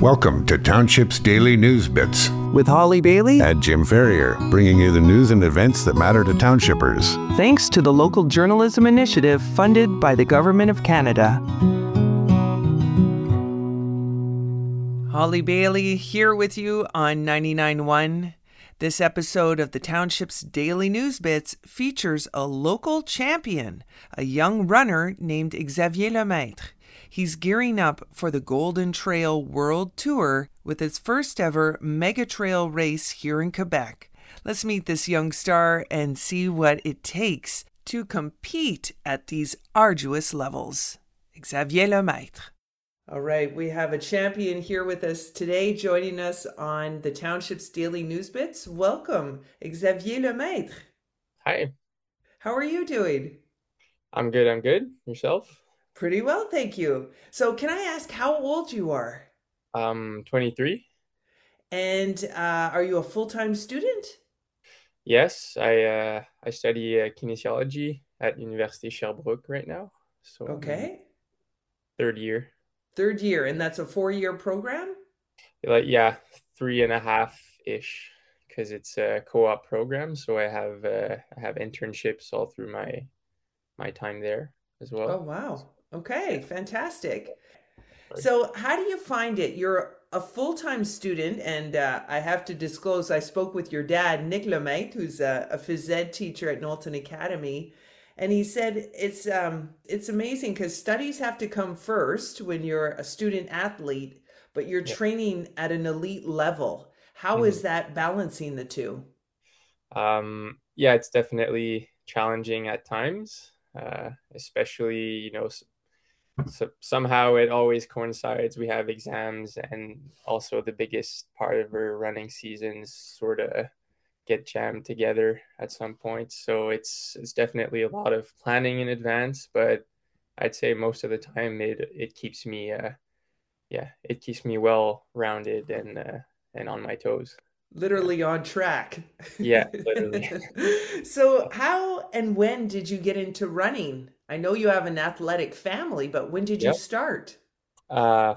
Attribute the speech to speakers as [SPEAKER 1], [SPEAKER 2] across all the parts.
[SPEAKER 1] Welcome to Township's Daily News Bits
[SPEAKER 2] with Holly Bailey
[SPEAKER 1] and Jim Ferrier, bringing you the news and events that matter to Townshippers.
[SPEAKER 2] Thanks to the local journalism initiative funded by the Government of Canada. Holly Bailey here with you on 99.1. This episode of the Township's Daily News Bits features a local champion, a young runner named Xavier Lemaitre. He's gearing up for the Golden Trail World Tour with his first ever mega trail race here in Quebec. Let's meet this young star and see what it takes to compete at these arduous levels. Xavier Lemaitre. All right, we have a champion here with us today, joining us on the Township's Daily News Bits. Welcome, Xavier Lemaitre.
[SPEAKER 3] Hi.
[SPEAKER 2] How are you doing?
[SPEAKER 3] I'm good. Yourself?
[SPEAKER 2] Pretty well, thank you. So can I ask how old you are?
[SPEAKER 3] 23.
[SPEAKER 2] And are you a full-time student?
[SPEAKER 3] Yes, I study kinesiology at Université Sherbrooke right now. So
[SPEAKER 2] okay.
[SPEAKER 3] Third year.
[SPEAKER 2] Third year, and that's a 4-year program?
[SPEAKER 3] Yeah, 3.5-ish, because it's a co-op program. So I have internships all through my time there as well.
[SPEAKER 2] Oh, wow. Okay, fantastic. So how do you find it? You're a full-time student, and I have to disclose, I spoke with your dad, Nick Lemaitre, who's a phys ed teacher at Knowlton Academy, and he said it's amazing because studies have to come first when you're a student athlete, but you're training at an elite level. How is that balancing the two?
[SPEAKER 3] Yeah, it's definitely challenging at times, especially, so somehow it always coincides. We have exams, and also the biggest part of our running seasons sort of get jammed together at some point. So it's definitely a lot of planning in advance, but I'd say most of the time it keeps me it keeps me well rounded and on my toes.
[SPEAKER 2] Literally on track.
[SPEAKER 3] Yeah, literally.
[SPEAKER 2] So how and when did you get into running? I know you have an athletic family, but when did you start?
[SPEAKER 3] I've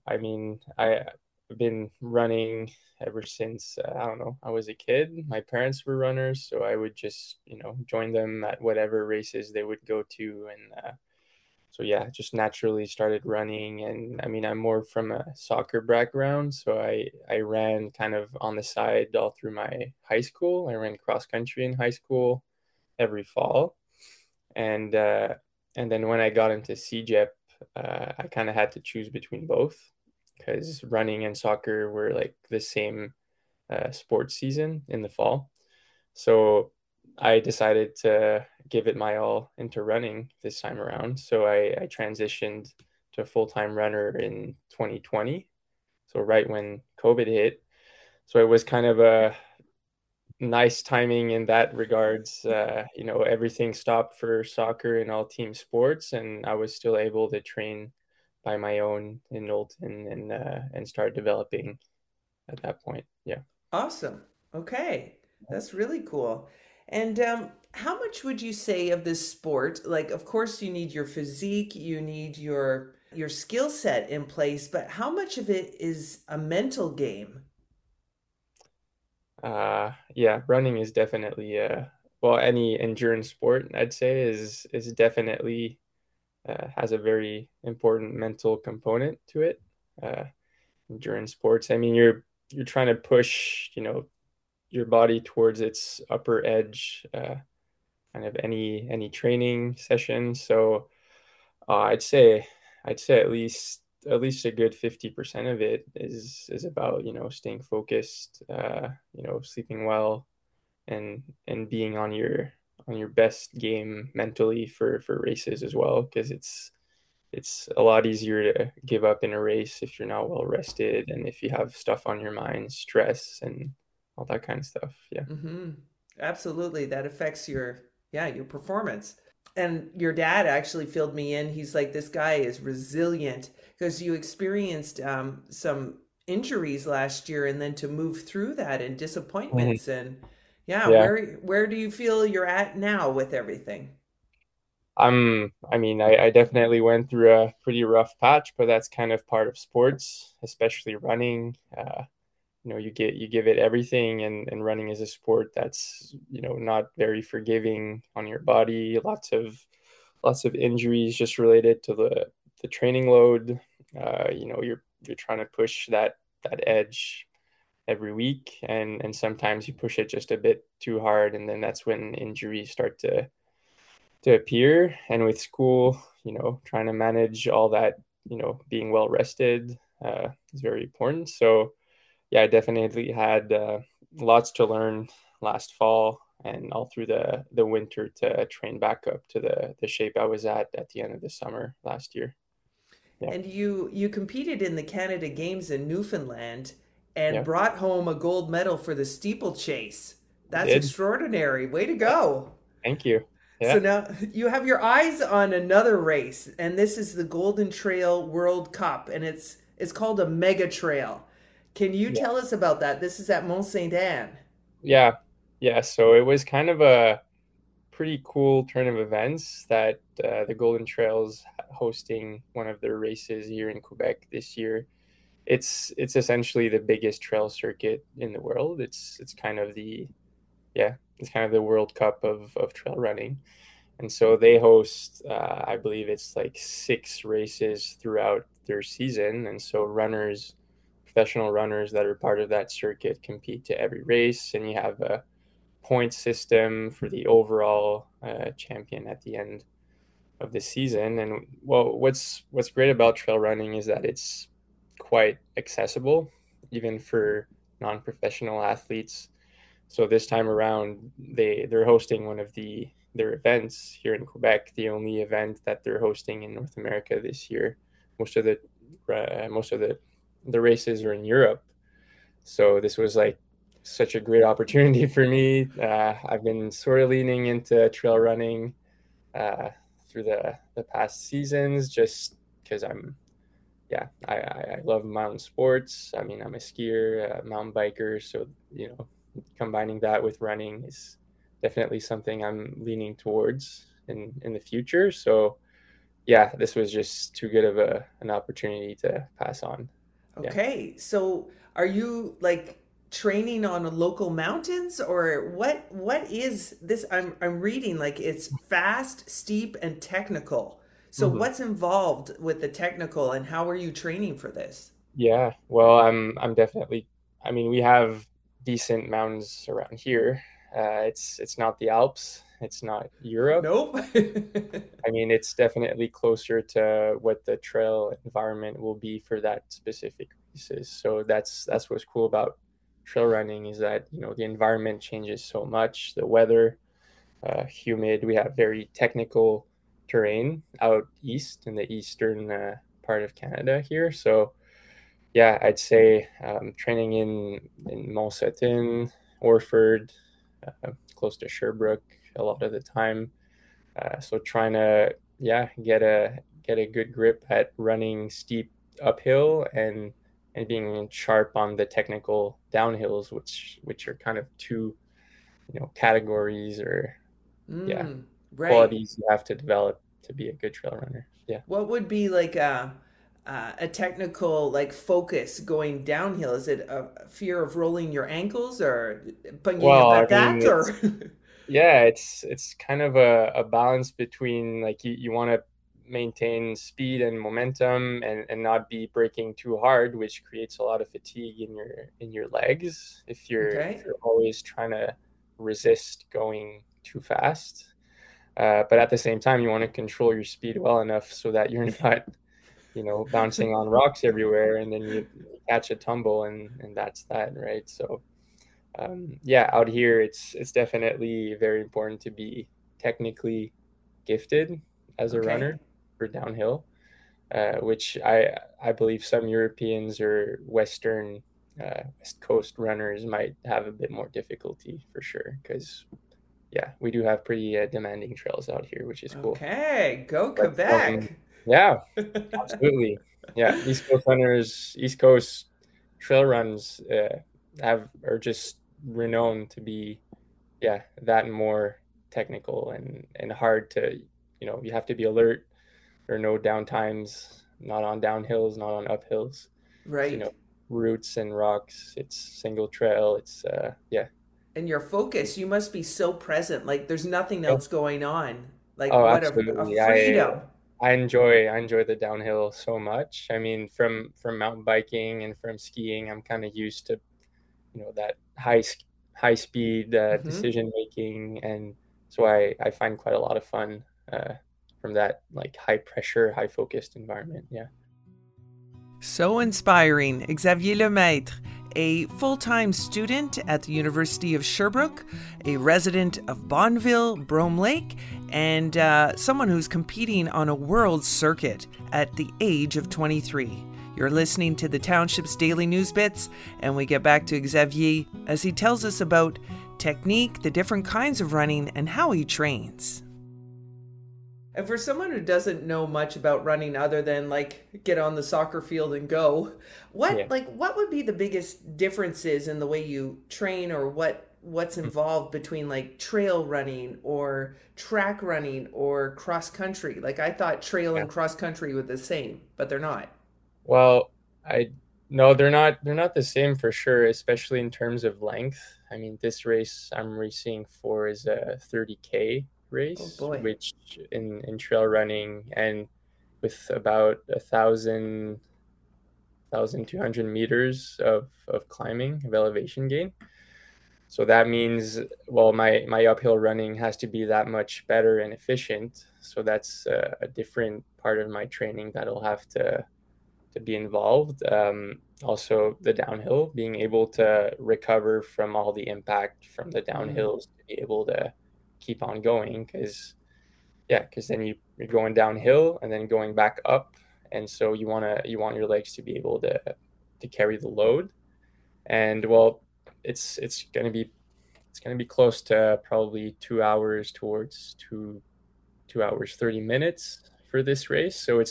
[SPEAKER 3] been running ever since, I was a kid. My parents were runners, so I would just, join them at whatever races they would go to. And just naturally started running. And I'm more from a soccer background, so I ran kind of on the side all through my high school. I ran cross country in high school every fall. And then when I got into CEGEP, I kind of had to choose between both, because running and soccer were like the same sports season in the fall. So I decided to give it my all into running this time around. So I transitioned to a full-time runner in 2020. So right when COVID hit. So it was kind of a nice timing in that regards. Everything stopped for soccer and all team sports, and I was still able to train by my own in Knowlton and start developing at that point. Yeah.
[SPEAKER 2] Awesome. Okay. That's really cool. And how much would you say of this sport? Like, of course, you need your physique, you need your skill set in place, but how much of it is a mental game?
[SPEAKER 3] Running is definitely any endurance sport, I'd say, is definitely has a very important mental component to it. Endurance sports, you're trying to push, your body towards its upper edge, kind of any training session. So I'd say at least a good 50% of it is about, staying focused, sleeping well, and being on your best game mentally for races as well, because it's a lot easier to give up in a race if you're not well rested and if you have stuff on your mind, stress and all that kind of stuff. Yeah.
[SPEAKER 2] Mm-hmm. Absolutely. That affects your performance. And your dad actually filled me in. He's like, this guy is resilient, because you experienced some injuries last year, and then to move through that and disappointments. And where do you feel you're at now with everything?
[SPEAKER 3] I mean, I definitely went through a pretty rough patch, but that's kind of part of sports, especially running. You give it everything, and running is a sport that's, not very forgiving on your body. Lots of injuries just related to the training load. You're trying to push that edge every week, and sometimes you push it just a bit too hard, and then that's when injuries start to appear. And with school, trying to manage all that, being well rested is very important. So yeah, I definitely had lots to learn last fall and all through the winter to train back up to the shape I was at the end of the summer last year. Yeah.
[SPEAKER 2] And you competed in the Canada Games in Newfoundland and
[SPEAKER 3] Yeah.
[SPEAKER 2] brought home a gold medal for the steeplechase.
[SPEAKER 3] I
[SPEAKER 2] That's
[SPEAKER 3] did.
[SPEAKER 2] extraordinary. Way to go.
[SPEAKER 3] Thank you.
[SPEAKER 2] So
[SPEAKER 3] Yeah.
[SPEAKER 2] now you have your eyes on another race, and this is the Golden Trail World Cup, and it's called a mega trail. Can you
[SPEAKER 3] Yeah.
[SPEAKER 2] tell us about that? This is at Mont Saint Anne.
[SPEAKER 3] Yeah. Yeah. So it was kind of a pretty cool turn of events that the Golden Trails hosting one of their races here in Quebec this year. It's essentially the biggest trail circuit in the world. It's kind of the yeah, it's kind of the World Cup of trail running. And so they host, I believe it's like 6 races throughout their season. And so professional runners that are part of that circuit compete to every race. And you have a point system for the overall champion at the end of the season. And well, what's great about trail running is that it's quite accessible, even for non-professional athletes. So this time around, they're hosting one of their events here in Quebec, the only event that they're hosting in North America this year. Most of the races are in Europe, so this was like such a great opportunity for me. I've been sort of leaning into trail running uh, through the past seasons, just because I love mountain sports. I mean, I'm a skier, a mountain biker, so combining that with running is definitely something I'm leaning towards in the future. So yeah, this was just too good of an opportunity to pass on. Yeah.
[SPEAKER 2] Okay, so are you like training on local mountains or what is this? I'm reading like it's fast, steep, and technical. So
[SPEAKER 3] hmm
[SPEAKER 2] what's involved with the technical and how are you training for this?
[SPEAKER 3] Yeah. Well, I'm definitely. I mean, we have decent mountains around here. It's not the Alps. It's not Europe.
[SPEAKER 2] Nope.
[SPEAKER 3] I mean, it's definitely closer to what the trail environment will be for that specific races. So that's what's cool about trail running is that the environment changes so much. The weather, humid. We have very technical terrain out east in the eastern part of Canada here. So yeah, I'd say training in Mont-Satin, Orford, close to Sherbrooke a lot of the time. So trying to get a good grip at running steep uphill and being sharp on the technical downhills, which are kind of two categories or yeah
[SPEAKER 2] Mm, right.
[SPEAKER 3] qualities you have to develop to be a good trail runner. Yeah.
[SPEAKER 2] What would be like a technical like focus going downhill? Is it a fear of rolling your ankles or bunging
[SPEAKER 3] Well,
[SPEAKER 2] up
[SPEAKER 3] I
[SPEAKER 2] at
[SPEAKER 3] mean,
[SPEAKER 2] that or
[SPEAKER 3] it's kind of a balance between like you want to maintain speed and momentum and not be braking too hard, which creates a lot of fatigue in your legs if you're if
[SPEAKER 2] okay?
[SPEAKER 3] you're always trying to resist going too fast. But at the same time, you want to control your speed well enough so that you're not, bouncing on rocks everywhere, and then you catch a tumble, and that's that, right? So yeah, out here it's definitely very important to be technically gifted as a
[SPEAKER 2] Okay.
[SPEAKER 3] runner for downhill, which I believe some Europeans or West Coast runners might have a bit more difficulty for sure. Because yeah, we do have pretty demanding trails out here, which is cool.
[SPEAKER 2] Okay. Go
[SPEAKER 3] But
[SPEAKER 2] Quebec.
[SPEAKER 3] yeah, absolutely, yeah. East Coast runners, East Coast trail runs are just renowned to be that and more technical and hard to you have to be alert. There are no downtimes, not on downhills, not on uphills. It's,
[SPEAKER 2] Right.
[SPEAKER 3] roots and rocks. It's single trail. It's yeah.
[SPEAKER 2] And your focus, you must be so present. Like there's nothing
[SPEAKER 3] Yeah.
[SPEAKER 2] else going on. Like
[SPEAKER 3] Oh,
[SPEAKER 2] what a
[SPEAKER 3] absolutely.
[SPEAKER 2] freedom.
[SPEAKER 3] I enjoy the downhill so much. I mean, from mountain biking and from skiing, I'm kind of used to, that high speed
[SPEAKER 2] Hmm.
[SPEAKER 3] decision making, and so I find quite a lot of fun from that like high pressure, high focused environment. Yeah.
[SPEAKER 2] So inspiring. Xavier Lemaitre, a full time student at the University of Sherbrooke, a resident of Bonneville, Brome Lake, and someone who's competing on a world circuit at the age of 23. You're listening to the Township's Daily News Bits, and we get back to Xavier as he tells us about technique, the different kinds of running, and how he trains. And for someone who doesn't know much about running other than like get on the soccer field and go,
[SPEAKER 3] Yeah.
[SPEAKER 2] what would be the biggest differences in the way you train or what's involved between like trail running or track running or cross country? Like I thought trail
[SPEAKER 3] Yeah.
[SPEAKER 2] and cross country were the same, but they're not.
[SPEAKER 3] Well, I no, they're not the same for sure, especially in terms of length. I mean, this race I'm racing for is a 30K
[SPEAKER 2] Oh
[SPEAKER 3] race,
[SPEAKER 2] boy.
[SPEAKER 3] which in trail running and with about 1,200 meters of climbing of elevation gain. So that means, well, my uphill running has to be that much better and efficient. So that's a different part of my training that'll have to be involved. Also, the downhill, being able to recover from all the impact from the
[SPEAKER 2] Mm,
[SPEAKER 3] downhills to be able to keep on going. Because then you're going downhill and then going back up, and so you want your legs to be able to carry the load. And well, it's gonna be close to probably 2 hours towards 2 hours 30 minutes for this race. So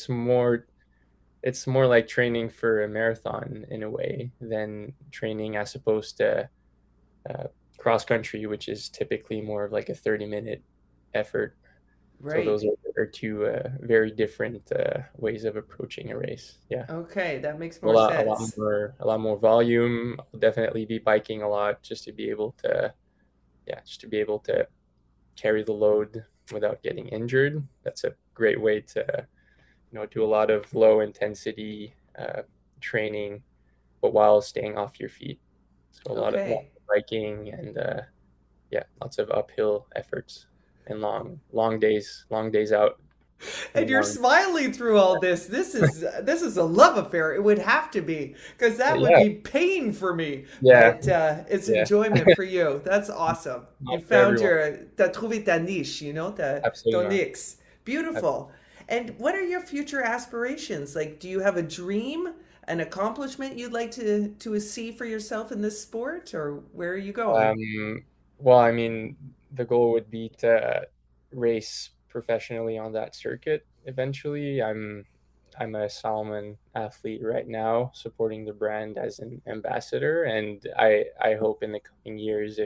[SPEAKER 3] it's more like training for a marathon in a way than training as opposed to uh, cross country, which is typically more of like a 30-minute effort. So
[SPEAKER 2] right.
[SPEAKER 3] those are two very different ways of approaching a race. Yeah,
[SPEAKER 2] Okay, that makes
[SPEAKER 3] a
[SPEAKER 2] more
[SPEAKER 3] lot, a lot
[SPEAKER 2] sense.
[SPEAKER 3] more, a lot more volume. I'll definitely be biking a lot just to be able to, yeah, just to be able to carry the load without getting injured. That's a great way to, do a lot of low intensity training, but while staying off your feet. So a lot
[SPEAKER 2] Okay.
[SPEAKER 3] of biking and yeah, lots of uphill efforts and long days out in the
[SPEAKER 2] And you're
[SPEAKER 3] morning.
[SPEAKER 2] smiling through all this. This is a love affair. It would have to be because that would
[SPEAKER 3] Yeah,
[SPEAKER 2] be pain for me.
[SPEAKER 3] yeah,
[SPEAKER 2] But it's
[SPEAKER 3] yeah.
[SPEAKER 2] enjoyment for you. That's awesome. You
[SPEAKER 3] Not for
[SPEAKER 2] found
[SPEAKER 3] everyone.
[SPEAKER 2] your t'as trouvé ta niche. Ton
[SPEAKER 3] Absolutely.
[SPEAKER 2] X. Beautiful. And what are your future aspirations? Like, do you have a dream, an accomplishment you'd like to see for yourself in this sport, or where are you going?
[SPEAKER 3] Well, I mean, the goal would be to race professionally on that circuit eventually. I'm a Salomon athlete right now, supporting the brand as an ambassador, and I hope in the coming years,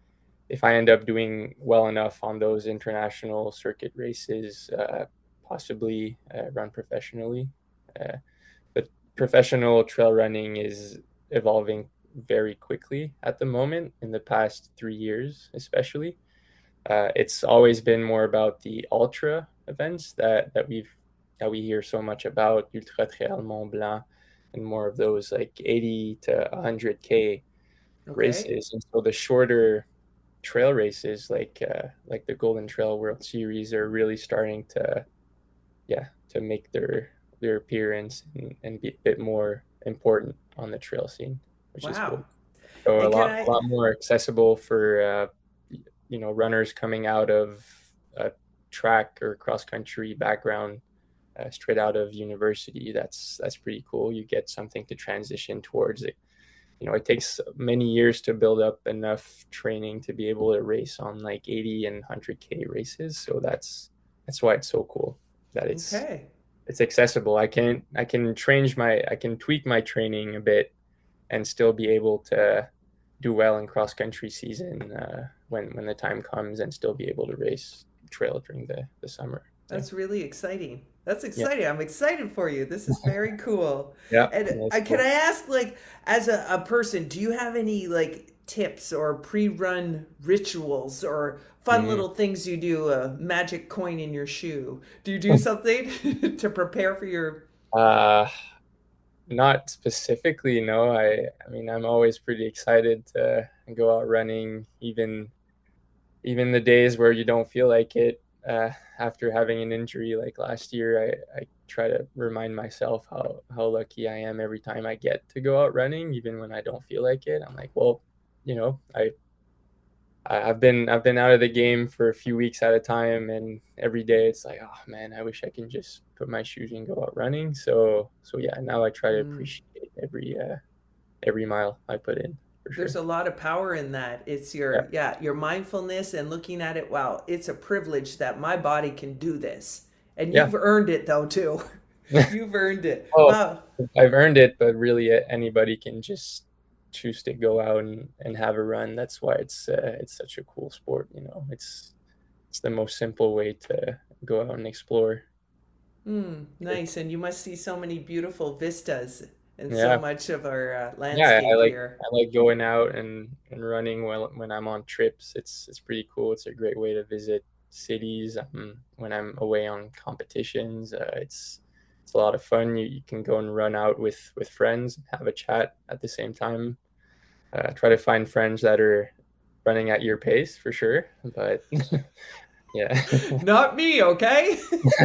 [SPEAKER 3] if I end up doing well enough on those international circuit races, possibly run professionally. Uh, but professional trail running is evolving very quickly at the moment in the past 3 years, especially. It's always been more about the ultra events that we hear so much about, Ultra Trail Mont Blanc, and more of those like 80 to 100K
[SPEAKER 2] Okay.
[SPEAKER 3] races. And so the shorter trail races, like the Golden Trail World Series, are really starting to, yeah, to make their appearance and be a bit more important on the trail scene, which is cool.
[SPEAKER 2] Wow.
[SPEAKER 3] So a
[SPEAKER 2] And can
[SPEAKER 3] lot a
[SPEAKER 2] I
[SPEAKER 3] lot more accessible for runners coming out of a track or cross country background, straight out of university. That's pretty cool. You get something to transition towards it. It takes many years to build up enough training to be able to race on like 80 and 100K races. So that's why it's so cool that
[SPEAKER 2] okay.
[SPEAKER 3] it's accessible. I can tweak my training a bit and still be able to do well in cross country season when the time comes, and still be able to race trail during the summer.
[SPEAKER 2] That's really exciting. That's
[SPEAKER 3] Yeah.
[SPEAKER 2] exciting. I'm excited for you. This is very cool.
[SPEAKER 3] Yeah.
[SPEAKER 2] And
[SPEAKER 3] That's
[SPEAKER 2] can
[SPEAKER 3] cool.
[SPEAKER 2] I ask, like, as a person, do you have any like tips or pre-run rituals or fun
[SPEAKER 3] Mhm.
[SPEAKER 2] little things you do? A magic coin in your shoe. Do you do something to prepare for your?
[SPEAKER 3] Uh, Not specifically, no. I mean, I'm always pretty excited to go out running, even the days where you don't feel like it. After having an injury like last year, I try to remind myself how lucky I am every time I get to go out running, even when I don't feel like it. I'm like, well, you know, I've been out of the game for a few weeks at a time, and every day it's like, oh man, I wish I can just put my shoes and go out running. So yeah, now I try to
[SPEAKER 2] Mm.
[SPEAKER 3] appreciate every mile I put in for
[SPEAKER 2] There's
[SPEAKER 3] sure.
[SPEAKER 2] a lot of power in that. It's
[SPEAKER 3] Yeah,
[SPEAKER 2] your mindfulness and looking at it. Wow, it's a privilege that my body can do this. And
[SPEAKER 3] yeah.
[SPEAKER 2] you've earned it though too. You've earned it.
[SPEAKER 3] Oh,
[SPEAKER 2] Wow.
[SPEAKER 3] I've earned it, but really anybody can just choose to go out and have a run. That's why it's such a cool sport. It's the most simple way to go out and explore.
[SPEAKER 2] Nice. And you must see so many beautiful vistas and so
[SPEAKER 3] Yeah,
[SPEAKER 2] much of our
[SPEAKER 3] yeah. I
[SPEAKER 2] landscape
[SPEAKER 3] like
[SPEAKER 2] here.
[SPEAKER 3] I like going out and running when I'm on trips. It's pretty cool. It's a great way to visit cities. When I'm away on competitions, it's a lot of fun. You can go and run out with friends, have a chat at the same time. Try to find friends that are running at your pace for sure. But yeah,
[SPEAKER 2] Not me, okay?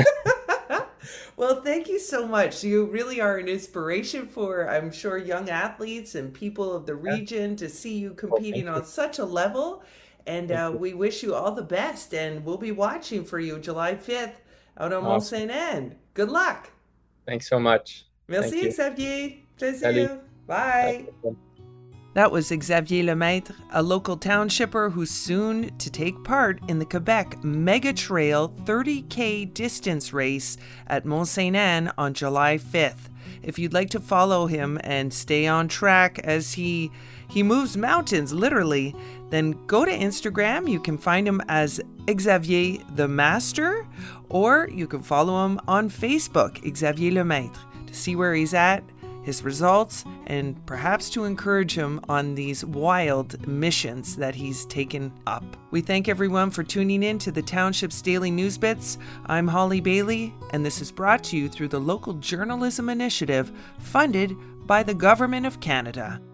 [SPEAKER 2] Well, thank you so much. You really are an inspiration for, I'm sure, young athletes and people of the
[SPEAKER 3] yeah.
[SPEAKER 2] region to see you
[SPEAKER 3] Well, thank
[SPEAKER 2] competing
[SPEAKER 3] you,
[SPEAKER 2] on such a level. And
[SPEAKER 3] thank you.
[SPEAKER 2] we wish you all the best. And we'll be watching for you July 5th out on Mont
[SPEAKER 3] Awesome.
[SPEAKER 2] Saint Anne. Good luck.
[SPEAKER 3] Thanks so much. Thank
[SPEAKER 2] Merci,
[SPEAKER 3] you.
[SPEAKER 2] Xavier.
[SPEAKER 3] Salut.
[SPEAKER 2] Plaisir.
[SPEAKER 3] Have a
[SPEAKER 2] Bye.
[SPEAKER 3] good one.
[SPEAKER 2] That was Xavier Lemaitre, a local townshipper who's soon to take part in the Quebec Mega Trail 30K distance race at Mont Saint Anne on July 5th. If you'd like to follow him and stay on track as he moves mountains literally, then go to Instagram. You can find him as Xavier the Master, or you can follow him on Facebook, Xavier Lemaitre, to see where he's at, his results, and perhaps to encourage him on these wild missions that he's taken up. We thank everyone for tuning in to the Township's Daily News Bits. I'm Holly Bailey, and this is brought to you through the Local Journalism Initiative funded by the Government of Canada.